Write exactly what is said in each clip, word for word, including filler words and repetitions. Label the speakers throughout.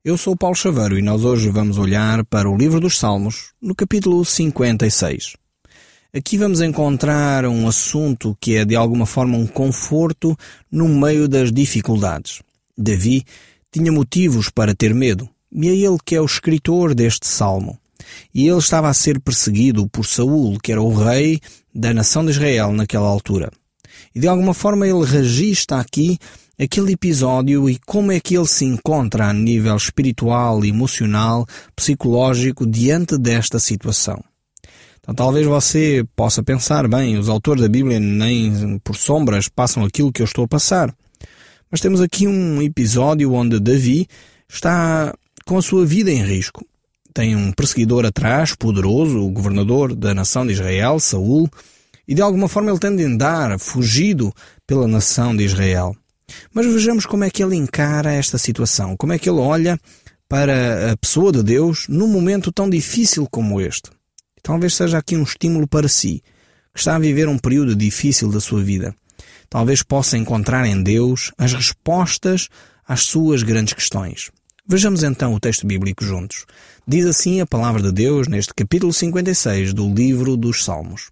Speaker 1: Eu sou Paulo Chaveiro e nós hoje vamos olhar para o livro dos Salmos, no capítulo cinquenta e seis. Aqui vamos encontrar um assunto que é de alguma forma um conforto no meio das dificuldades. Davi tinha motivos para ter medo, e é ele que é o escritor deste salmo. E ele estava a ser perseguido por Saul, que era o rei da nação de Israel naquela altura. E de alguma forma ele registra aqui aquele episódio e como é que ele se encontra a nível espiritual, emocional, psicológico diante desta situação. Então talvez você possa pensar, bem, os autores da Bíblia nem por sombras passam aquilo que eu estou a passar. Mas temos aqui um episódio onde Davi está com a sua vida em risco. Tem um perseguidor atrás, poderoso, o governador da nação de Israel, Saul, e de alguma forma ele tem de andar fugido pela nação de Israel. Mas vejamos como é que ele encara esta situação, como é que ele olha para a pessoa de Deus num momento tão difícil como este. Talvez seja aqui um estímulo para si, que está a viver um período difícil da sua vida. Talvez possa encontrar em Deus as respostas às suas grandes questões. Vejamos então o texto bíblico juntos. Diz assim a palavra de Deus neste capítulo cinquenta e seis do livro dos Salmos.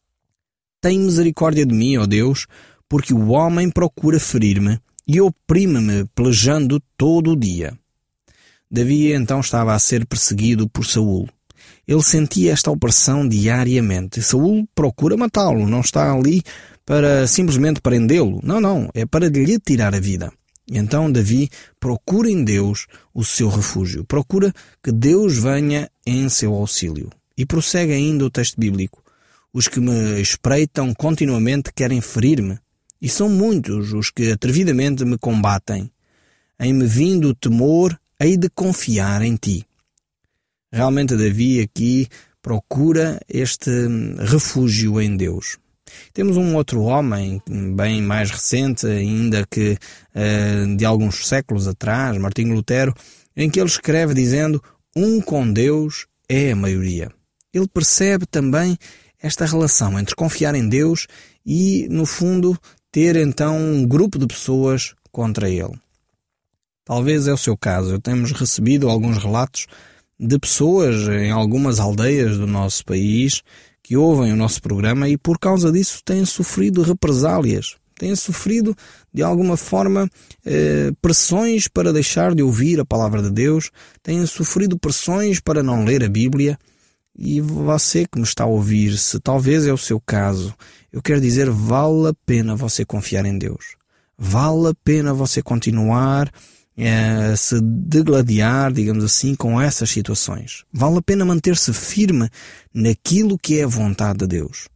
Speaker 1: Tem misericórdia de mim, ó Deus, porque o homem procura ferir-me e oprime-me pelejando todo o dia. Davi então estava a ser perseguido por Saul. Ele sentia esta opressão diariamente. Saul procura matá-lo, não está ali para simplesmente prendê-lo. Não, não, é para lhe tirar a vida. E então Davi procura em Deus o seu refúgio. Procura que Deus venha em seu auxílio. E prossegue ainda o texto bíblico. Os que me espreitam continuamente querem ferir-me. E são muitos os que atrevidamente me combatem. Em me vindo o temor, hei de confiar em ti. Realmente Davi aqui procura este refúgio em Deus. Temos um outro homem, bem mais recente ainda que uh, de alguns séculos atrás, Martinho Lutero, em que ele escreve dizendo: um com Deus é a maioria. Ele percebe também esta relação entre confiar em Deus e, no fundo, ter então um grupo de pessoas contra ele. Talvez é o seu caso. Temos recebido alguns relatos de pessoas em algumas aldeias do nosso país que ouvem o nosso programa e por causa disso têm sofrido represálias, têm sofrido de alguma forma eh, pressões para deixar de ouvir a palavra de Deus, têm sofrido pressões para não ler a Bíblia. E você que me está a ouvir, se talvez é o seu caso, eu quero dizer, vale a pena você confiar em Deus. Vale a pena você continuar a se degladiar, digamos assim, com essas situações. Vale a pena manter-se firme naquilo que é a vontade de Deus.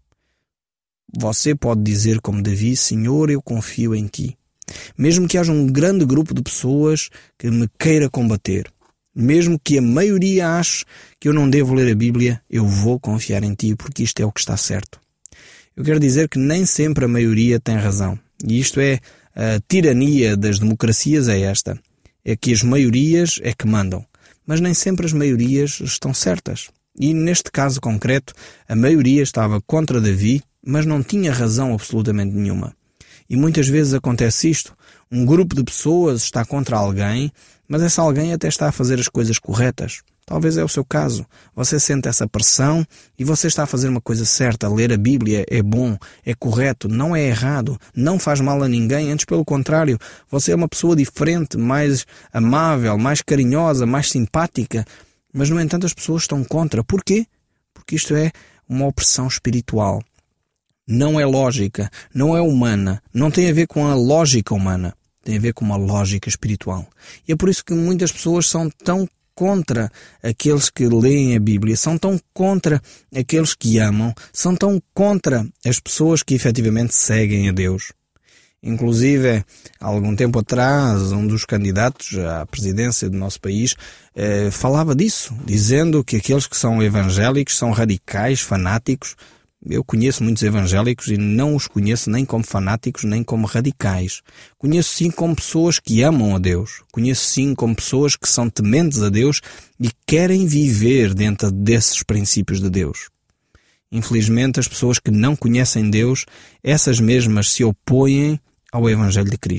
Speaker 1: Você pode dizer como Davi: Senhor, eu confio em ti. Mesmo que haja um grande grupo de pessoas que me queira combater, mesmo que a maioria ache que eu não devo ler a Bíblia, eu vou confiar em ti, porque isto é o que está certo. Eu quero dizer que nem sempre a maioria tem razão. E isto é, a tirania das democracias é esta. É que as maiorias é que mandam. Mas nem sempre as maiorias estão certas. E neste caso concreto, a maioria estava contra Davi, mas não tinha razão absolutamente nenhuma. E muitas vezes acontece isto. Um grupo de pessoas está contra alguém, mas essa alguém até está a fazer as coisas corretas. Talvez é o seu caso. Você sente essa pressão e você está a fazer uma coisa certa. Ler a Bíblia é bom, é correto, não é errado, não faz mal a ninguém. Antes, pelo contrário, você é uma pessoa diferente, mais amável, mais carinhosa, mais simpática. Mas, no entanto, as pessoas estão contra. Porquê? Porque isto é uma opressão espiritual. Não é lógica, não é humana, não tem a ver com a lógica humana. Tem a ver com uma lógica espiritual. E é por isso que muitas pessoas são tão contra aqueles que leem a Bíblia, são tão contra aqueles que amam, são tão contra as pessoas que efetivamente seguem a Deus. Inclusive, há algum tempo atrás, um dos candidatos à presidência do nosso país eh, falava disso, dizendo que aqueles que são evangélicos são radicais, fanáticos. Eu conheço muitos evangélicos e não os conheço nem como fanáticos, nem como radicais. Conheço sim como pessoas que amam a Deus. Conheço sim como pessoas que são tementes a Deus e querem viver dentro desses princípios de Deus. Infelizmente, as pessoas que não conhecem Deus, essas mesmas se opõem ao Evangelho de Cristo.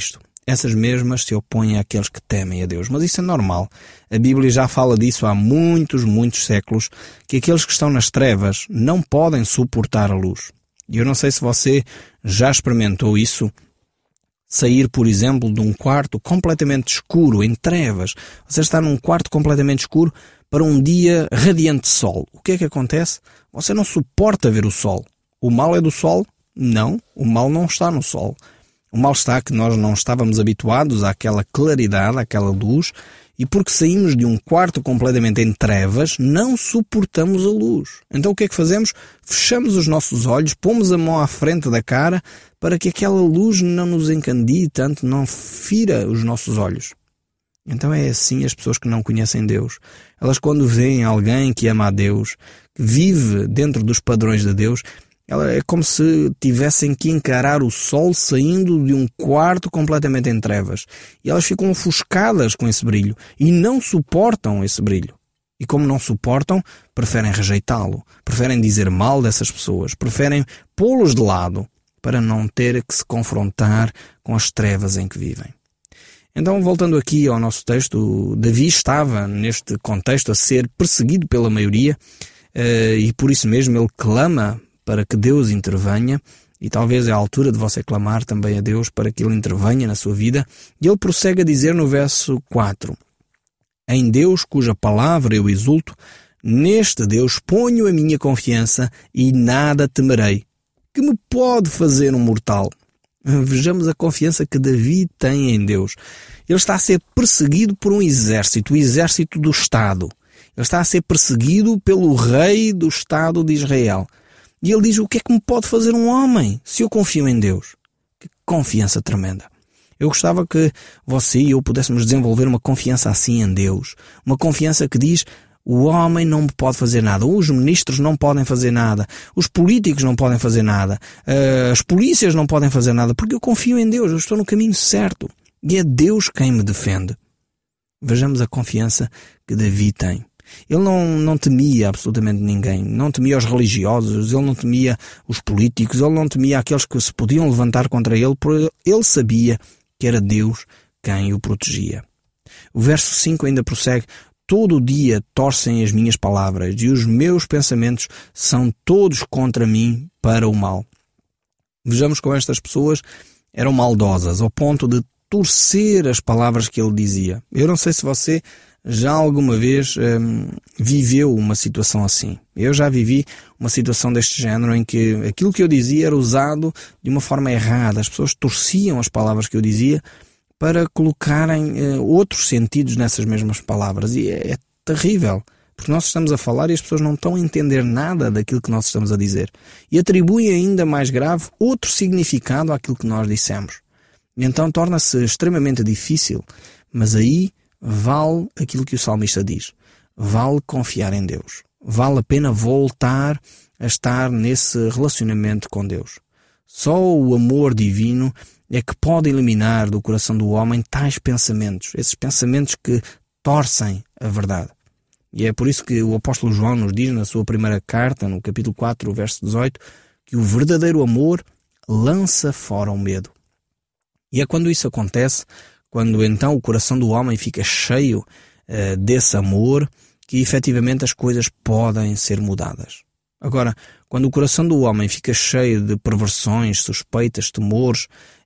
Speaker 1: essas mesmas se opõem àqueles que temem a Deus. Mas isso é normal. A Bíblia já fala disso há muitos, muitos séculos, que aqueles que estão nas trevas não podem suportar a luz. E eu não sei se você já experimentou isso, sair, por exemplo, de um quarto completamente escuro, em trevas. Você está num quarto completamente escuro para um dia radiante de sol. O que é que acontece? Você não suporta ver o sol. O mal é do sol? Não, o mal não está no sol. O mal está que nós não estávamos habituados àquela claridade, àquela luz, e porque saímos de um quarto completamente em trevas, não suportamos a luz. Então o que é que fazemos? Fechamos os nossos olhos, pomos a mão à frente da cara para que aquela luz não nos encandie tanto, não fira os nossos olhos. Então é assim as pessoas que não conhecem Deus. Elas, quando veem alguém que ama a Deus, que vive dentro dos padrões de Deus, ela é como se tivessem que encarar o sol saindo de um quarto completamente em trevas. E elas ficam ofuscadas com esse brilho e não suportam esse brilho. E como não suportam, preferem rejeitá-lo, preferem dizer mal dessas pessoas, preferem pô-los de lado para não ter que se confrontar com as trevas em que vivem. Então, voltando aqui ao nosso texto, Davi estava neste contexto a ser perseguido pela maioria e por isso mesmo ele clama para que Deus intervenha, e talvez é a altura de você clamar também a Deus para que Ele intervenha na sua vida. E ele prossegue a dizer no verso quatro: em Deus, cuja palavra eu exulto, neste Deus ponho a minha confiança e nada temerei. Que me pode fazer um mortal? Vejamos a confiança que Davi tem em Deus. Ele está a ser perseguido por um exército, o exército do Estado. Ele está a ser perseguido pelo rei do Estado de Israel. E ele diz: o que é que me pode fazer um homem se eu confio em Deus? Que confiança tremenda. Eu gostava que você e eu pudéssemos desenvolver uma confiança assim em Deus. Uma confiança que diz: o homem não me pode fazer nada, os ministros não podem fazer nada, os políticos não podem fazer nada, as polícias não podem fazer nada, porque eu confio em Deus, eu estou no caminho certo. E é Deus quem me defende. Vejamos a confiança que Davi tem. Ele não, não temia absolutamente ninguém, não temia os religiosos, ele não temia os políticos, ele não temia aqueles que se podiam levantar contra ele, porque ele sabia que era Deus quem o protegia. O verso cinco ainda prossegue: todo o dia torcem as minhas palavras e os meus pensamentos são todos contra mim para o mal. Vejamos como estas pessoas eram maldosas, ao ponto de torcer as palavras que ele dizia. Eu não sei se você já alguma vez hum, viveu uma situação assim. Eu já vivi uma situação deste género em que aquilo que eu dizia era usado de uma forma errada. As pessoas torciam as palavras que eu dizia para colocarem uh, outros sentidos nessas mesmas palavras. E é, é terrível, porque nós estamos a falar e as pessoas não estão a entender nada daquilo que nós estamos a dizer. E atribuem ainda mais grave outro significado àquilo que nós dissemos. E então torna-se extremamente difícil, mas aí vale aquilo que o salmista diz: vale confiar em Deus, vale a pena voltar a estar nesse relacionamento com Deus. Só o amor divino é que pode eliminar do coração do homem tais pensamentos, esses pensamentos que torcem a verdade. E é por isso que o apóstolo João nos diz na sua primeira carta, no capítulo quatro, verso dezoito, que o verdadeiro amor lança fora o medo. E é quando isso acontece, quando então o coração do homem fica cheio uh, desse amor, que efetivamente as coisas podem ser mudadas. Agora, quando o coração do homem fica cheio de perversões, suspeitas, temores,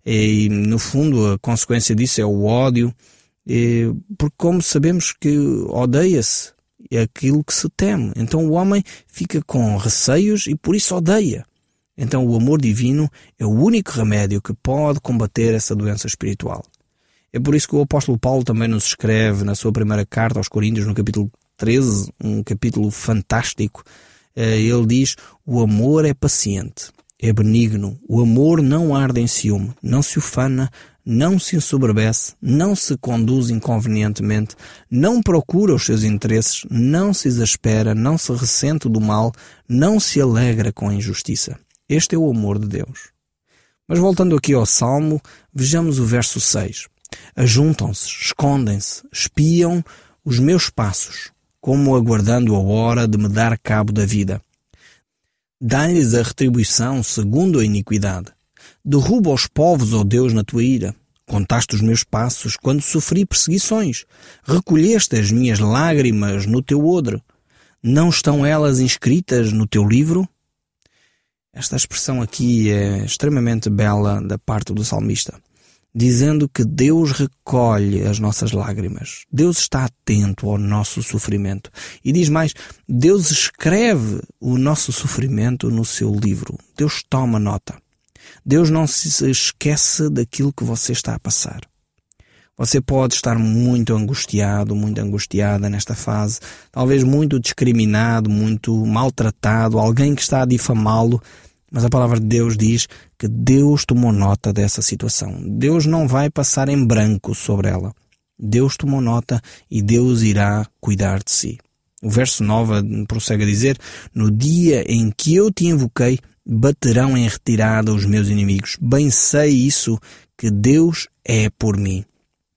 Speaker 1: e no fundo a consequência disso é o ódio, e, porque como sabemos que odeia-se aquilo que se teme, então o homem fica com receios e por isso odeia. Então o amor divino é o único remédio que pode combater essa doença espiritual. É por isso que o apóstolo Paulo também nos escreve na sua primeira carta aos Coríntios, no capítulo treze, um capítulo fantástico. Ele diz: o amor é paciente, é benigno, o amor não arde em ciúme, não se ufana, não se ensoberbece, não se conduz inconvenientemente, não procura os seus interesses, não se exaspera, não se ressente do mal, não se alegra com a injustiça. Este é o amor de Deus. Mas voltando aqui ao Salmo, vejamos o verso seis. Ajuntam-se, escondem-se, espiam os meus passos, como aguardando a hora de me dar cabo da vida. Dá-lhes a retribuição segundo a iniquidade. Derruba os povos, ó Deus, na tua ira. Contaste os meus passos quando sofri perseguições. Recolheste as minhas lágrimas no teu odre. Não estão elas inscritas no teu livro? Esta expressão aqui é extremamente bela da parte do salmista, dizendo que Deus recolhe as nossas lágrimas. Deus está atento ao nosso sofrimento. E diz mais, Deus escreve o nosso sofrimento no seu livro. Deus toma nota. Deus não se esquece daquilo que você está a passar. Você pode estar muito angustiado, muito angustiada nesta fase, talvez muito discriminado, muito maltratado, alguém que está a difamá-lo, mas a palavra de Deus diz que Deus tomou nota dessa situação. Deus não vai passar em branco sobre ela. Deus tomou nota e Deus irá cuidar de si. O verso nove prossegue a dizer, no dia em que eu te invoquei, baterão em retirada os meus inimigos. Bem sei isso, que Deus é por mim.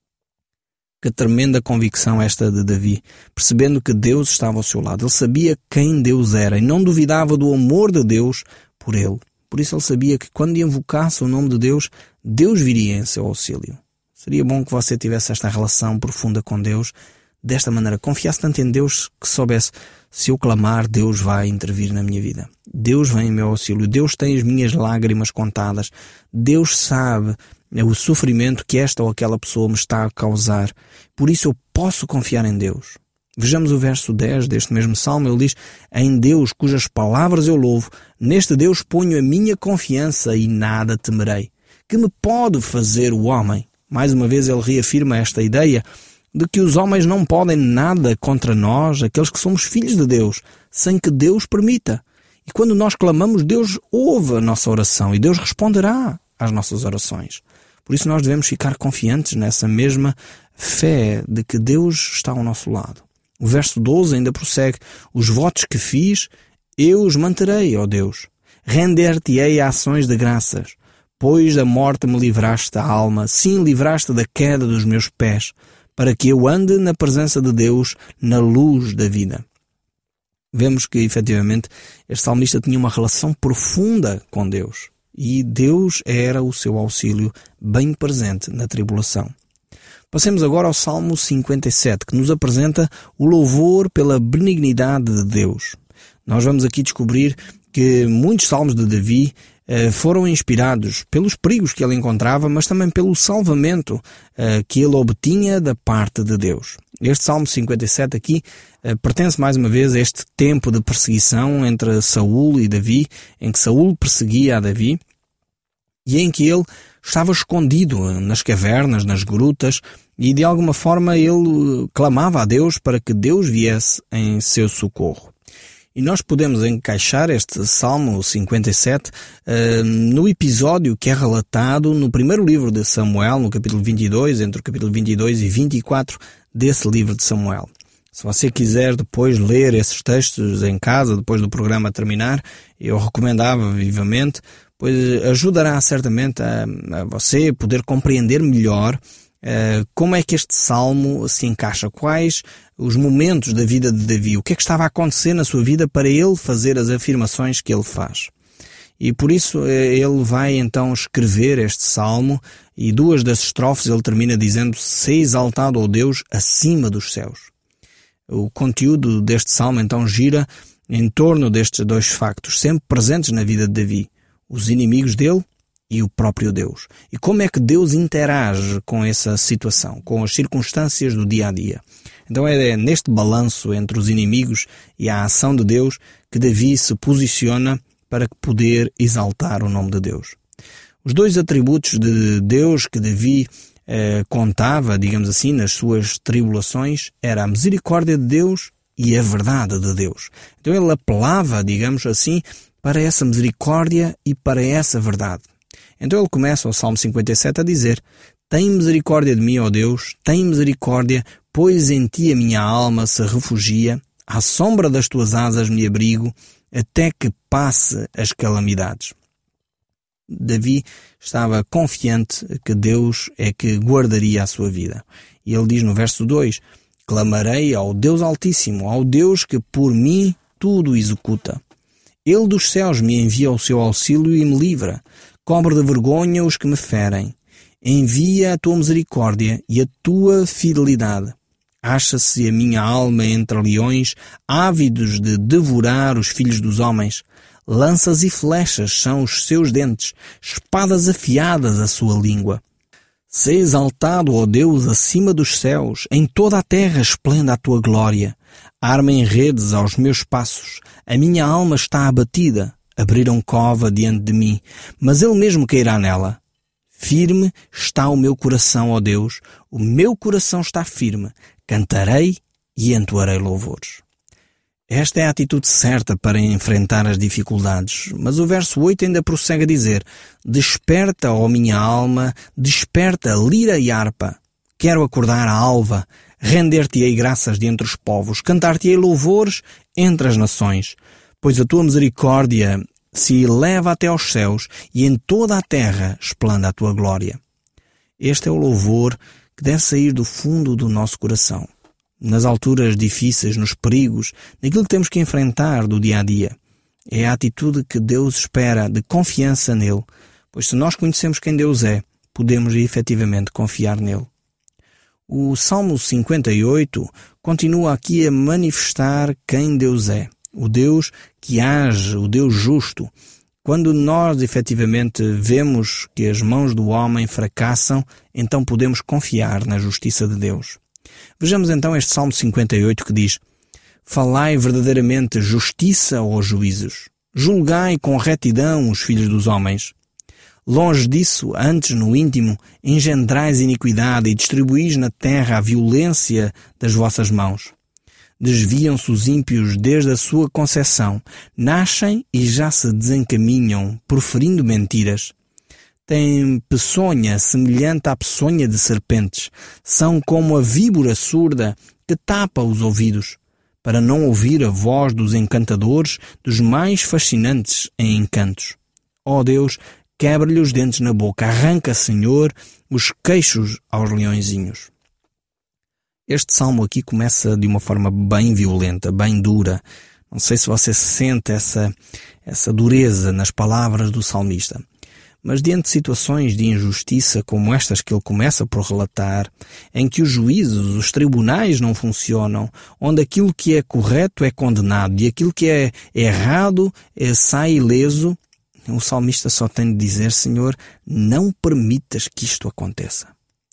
Speaker 1: Que tremenda convicção esta de Davi, percebendo que Deus estava ao seu lado. Ele sabia quem Deus era e não duvidava do amor de Deus por ele. Por isso ele sabia que quando invocasse o nome de Deus, Deus viria em seu auxílio. Seria bom que você tivesse esta relação profunda com Deus, desta maneira, confiasse tanto em Deus que soubesse, se eu clamar, Deus vai intervir na minha vida. Deus vem em meu auxílio. Deus tem as minhas lágrimas contadas. Deus sabe o sofrimento que esta ou aquela pessoa me está a causar. Por isso eu posso confiar em Deus. Vejamos o verso dez deste mesmo salmo. Ele diz, em Deus cujas palavras eu louvo, neste Deus ponho a minha confiança e nada temerei. Que me pode fazer o homem? Mais uma vez ele reafirma esta ideia de que os homens não podem nada contra nós, aqueles que somos filhos de Deus, sem que Deus permita. E quando nós clamamos, Deus ouve a nossa oração e Deus responderá às nossas orações. Por isso nós devemos ficar confiantes nessa mesma fé de que Deus está ao nosso lado. O verso doze ainda prossegue, os votos que fiz, eu os manterei, ó Deus. Render-te-ei a ações de graças, pois da morte me livraste a alma, sim, livraste da queda dos meus pés, para que eu ande na presença de Deus, na luz da vida. Vemos que, efetivamente, este salmista tinha uma relação profunda com Deus. E Deus era o seu auxílio bem presente na tribulação. Passemos agora ao Salmo cinquenta e sete, que nos apresenta o louvor pela benignidade de Deus. Nós vamos aqui descobrir que muitos salmos de Davi eh, foram inspirados pelos perigos que ele encontrava, mas também pelo salvamento eh, que ele obtinha da parte de Deus. Este Salmo cinquenta e sete aqui eh, pertence mais uma vez a este tempo de perseguição entre Saul e Davi, em que Saul perseguia a Davi, e em que ele estava escondido nas cavernas, nas grutas, e de alguma forma ele clamava a Deus para que Deus viesse em seu socorro. E nós podemos encaixar este Salmo cinquenta e sete uh, no episódio que é relatado no primeiro livro de Samuel, no capítulo vinte e dois, entre o capítulo vinte e dois e vinte e quatro desse livro de Samuel. Se você quiser depois ler esses textos em casa, depois do programa terminar, eu recomendava vivamente, pois ajudará certamente a, a você poder compreender melhor uh, como é que este salmo se encaixa, quais os momentos da vida de Davi, o que é que estava a acontecer na sua vida para ele fazer as afirmações que ele faz. E por isso ele vai então escrever este salmo, e duas das estrofes ele termina dizendo: "Sei exaltado, ó Deus, acima dos céus." O conteúdo deste salmo então gira em torno destes dois factos, sempre presentes na vida de Davi: os inimigos dele e o próprio Deus. E como é que Deus interage com essa situação, com as circunstâncias do dia a dia. Então é neste balanço entre os inimigos e a ação de Deus que Davi se posiciona para poder exaltar o nome de Deus. Os dois atributos de Deus que Davi eh, contava, digamos assim, nas suas tribulações, era a misericórdia de Deus e a verdade de Deus. Então ele apelava, digamos assim, para essa misericórdia e para essa verdade. Então ele começa o Salmo cinquenta e sete a dizer: "Tem misericórdia de mim, ó Deus, tem misericórdia, pois em ti a minha alma se refugia, à sombra das tuas asas me abrigo, até que passe as calamidades." Davi estava confiante que Deus é que guardaria a sua vida. E ele diz no verso dois: "Clamarei ao Deus Altíssimo, ao Deus que por mim tudo executa. Ele dos céus me envia o seu auxílio e me livra. Cobre de vergonha os que me ferem. Envia a tua misericórdia e a tua fidelidade. Acha-se a minha alma entre leões, ávidos de devorar os filhos dos homens. Lanças e flechas são os seus dentes, espadas afiadas a sua língua. Sê exaltado, ó Deus, acima dos céus, em toda a terra esplenda a tua glória. Armem redes aos meus passos, a minha alma está abatida. Abriram cova diante de mim, mas ele mesmo cairá nela. Firme está o meu coração, ó Deus, o meu coração está firme. Cantarei e entoarei louvores. Esta é a atitude certa para enfrentar as dificuldades, mas o verso oito ainda prossegue a dizer: desperta, ó minha alma, desperta, lira e harpa. Quero acordar a alva, render-te-ei graças de entre os povos, cantar-te-ei louvores entre as nações, pois a tua misericórdia se eleva até aos céus e em toda a terra esplenda a tua glória. Este é o louvor que deve sair do fundo do nosso coração. Nas alturas difíceis, nos perigos, naquilo que temos que enfrentar do dia a dia. É a atitude que Deus espera de confiança nele, pois se nós conhecemos quem Deus é, podemos efetivamente confiar nele. O Salmo cinquenta e oito continua aqui a manifestar quem Deus é, o Deus que age, o Deus justo. Quando nós efetivamente vemos que as mãos do homem fracassam, então podemos confiar na justiça de Deus. Vejamos então este Salmo cinquenta e oito que diz: falai verdadeiramente justiça aos juízos, julgai com retidão os filhos dos homens. Longe disso, antes no íntimo, engendrais iniquidade e distribuís na terra a violência das vossas mãos. Desviam-se os ímpios desde a sua concepção, nascem e já se desencaminham, proferindo mentiras. Têm peçonha semelhante à peçonha de serpentes. São como a víbora surda que tapa os ouvidos, para não ouvir a voz dos encantadores, dos mais fascinantes em encantos. Ó Deus, quebra-lhe os dentes na boca, arranca, Senhor, os queixos aos leõezinhos. Este salmo aqui começa de uma forma bem violenta, bem dura. Não sei se você sente essa, essa dureza nas palavras do salmista. Mas diante de situações de injustiça como estas que ele começa por relatar, em que os juízos, os tribunais não funcionam, onde aquilo que é correto é condenado e aquilo que é errado é, sai ileso, o salmista só tem de dizer: Senhor, não permitas que isto aconteça.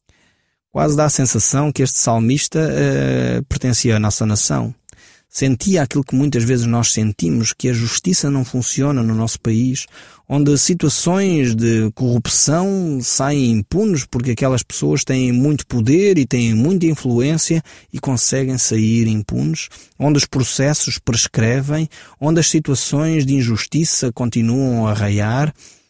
Speaker 1: Quase dá a sensação que este salmista eh, pertencia à nossa nação. Sentia aquilo que muitas vezes nós sentimos, que a justiça não funciona no nosso país, onde situações de corrupção saem impunes porque aquelas pessoas têm muito poder e têm muita influência e conseguem sair impunes, onde os processos prescrevem, onde as situações de injustiça continuam a raiar,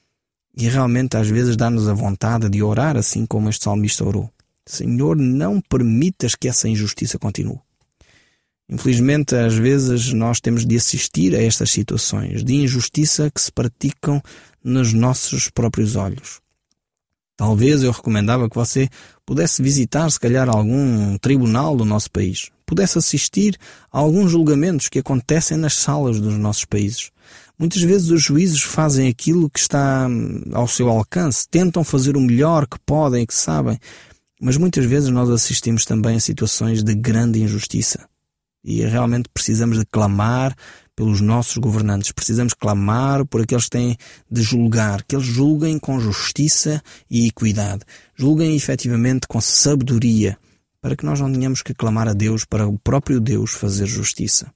Speaker 1: e realmente às vezes dá-nos a vontade de orar assim como este salmista orou. Senhor, não permitas que essa injustiça continue. Infelizmente, às vezes, nós temos de assistir a estas situações de injustiça que se praticam nos nossos próprios olhos. Talvez eu recomendava que você pudesse visitar, se calhar, algum tribunal do nosso país. Pudesse assistir a alguns julgamentos que acontecem nas salas dos nossos países. Muitas vezes os juízes fazem aquilo que está ao seu alcance, tentam fazer o melhor que podem e que sabem, mas muitas vezes nós assistimos também a situações de grande injustiça. E realmente precisamos de clamar pelos nossos governantes. Precisamos clamar por aqueles que têm de julgar, que eles julguem com justiça e equidade. Julguem efetivamente com sabedoria, para que nós não tenhamos que clamar a Deus para o próprio Deus fazer justiça.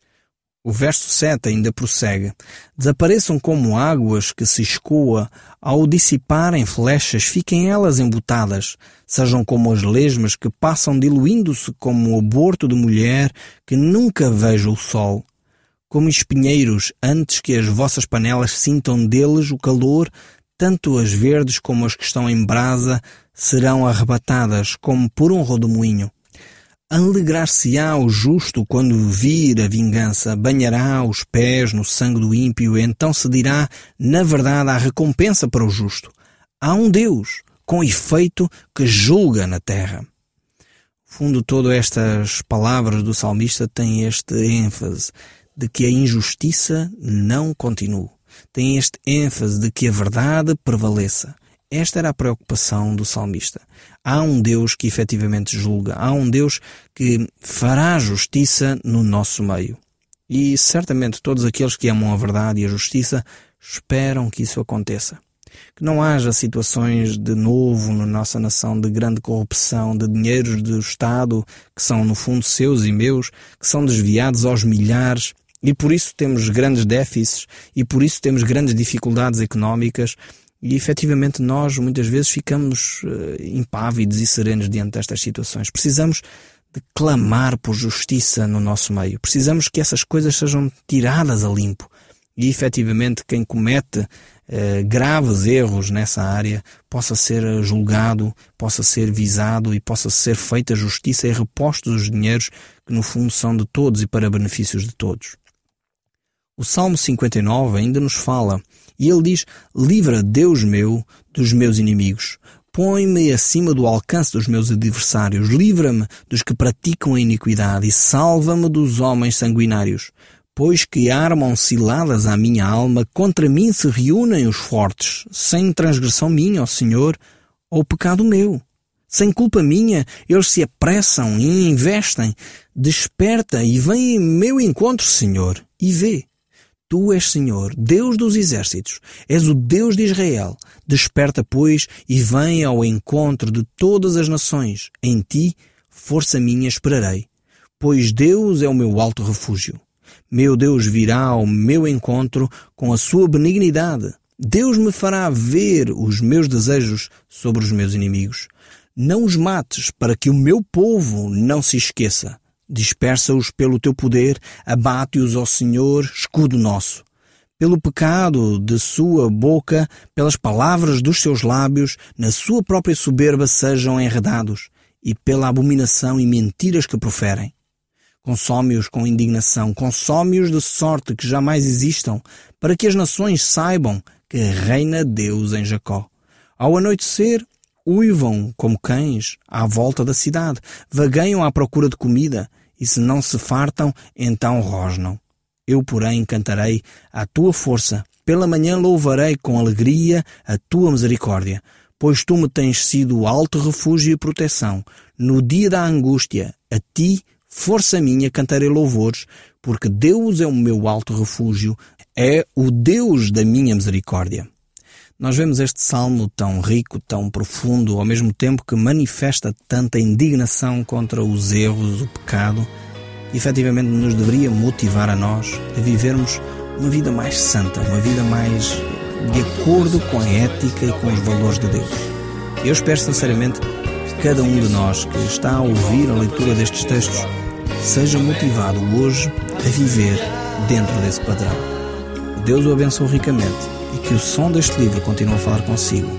Speaker 1: O verso sete ainda prossegue: desapareçam como águas que se escoa, ao dissiparem flechas, fiquem elas embutadas. Sejam como as lesmas que passam diluindo-se como o aborto de mulher que nunca veja o sol. Como espinheiros, antes que as vossas panelas sintam deles o calor, tanto as verdes como as que estão em brasa serão arrebatadas como por um rodomoinho. Alegrar-se-á o justo quando vir a vingança, banhará os pés no sangue do ímpio, e então se dirá, na verdade, há recompensa para o justo. Há um Deus, com efeito, que julga na terra. No fundo, todas estas palavras do salmista têm este ênfase de que a injustiça não continue. Tem este ênfase de que a verdade prevaleça. Esta era a preocupação do salmista. Há um Deus que efetivamente julga. Há um Deus que fará justiça no nosso meio. E certamente todos aqueles que amam a verdade e a justiça esperam que isso aconteça. Que não haja situações de novo na nossa nação de grande corrupção, de dinheiros do Estado que são no fundo seus e meus, que são desviados aos milhares e por isso temos grandes déficits e por isso temos grandes dificuldades económicas. E, efetivamente, nós muitas vezes ficamos uh, impávidos e serenos diante destas situações. Precisamos de clamar por justiça no nosso meio. Precisamos que essas coisas sejam tiradas a limpo. E, efetivamente, quem comete uh, graves erros nessa área possa ser julgado, possa ser visado e possa ser feita justiça e repostos os dinheiros que, no fundo, são de todos e para benefícios de todos. O Salmo cinquenta e nove ainda nos fala, e ele diz: livra, Deus meu, dos meus inimigos. Põe-me acima do alcance dos meus adversários. Livra-me dos que praticam a iniquidade e salva-me dos homens sanguinários. Pois que armam ciladas à minha alma, contra mim se reúnem os fortes, sem transgressão minha, ó Senhor, ou pecado meu. Sem culpa minha, eles se apressam e investem. Desperta e vem em meu encontro, Senhor, e vê. Tu és Senhor, Deus dos exércitos, és o Deus de Israel. Desperta, pois, e vem ao encontro de todas as nações. Em ti, força minha, esperarei. Pois Deus é o meu alto refúgio. Meu Deus virá ao meu encontro com a sua benignidade. Deus me fará ver os meus desejos sobre os meus inimigos. Não os mates, para que o meu povo não se esqueça. Dispersa-os pelo teu poder, abate-os, ó Senhor, escudo nosso. Pelo pecado de sua boca, pelas palavras dos seus lábios, na sua própria soberba sejam enredados, e pela abominação e mentiras que proferem. Consome-os com indignação, consome-os de sorte que jamais existam, para que as nações saibam que reina Deus em Jacó. Ao anoitecer, uivam como cães à volta da cidade, vagueiam à procura de comida, e se não se fartam, então rosnam. Eu, porém, cantarei à tua força, pela manhã louvarei com alegria a tua misericórdia, pois tu me tens sido alto refúgio e proteção. No dia da angústia, a ti, força minha, cantarei louvores, porque Deus é o meu alto refúgio, é o Deus da minha misericórdia. Nós vemos este salmo tão rico, tão profundo, ao mesmo tempo que manifesta tanta indignação contra os erros, o pecado, que efetivamente nos deveria motivar a nós a vivermos uma vida mais santa, uma vida mais de acordo com a ética e com os valores de Deus. Eu espero sinceramente que cada um de nós que está a ouvir a leitura destes textos seja motivado hoje a viver dentro desse padrão. Deus o abençoe ricamente e que o som deste livro continue a falar consigo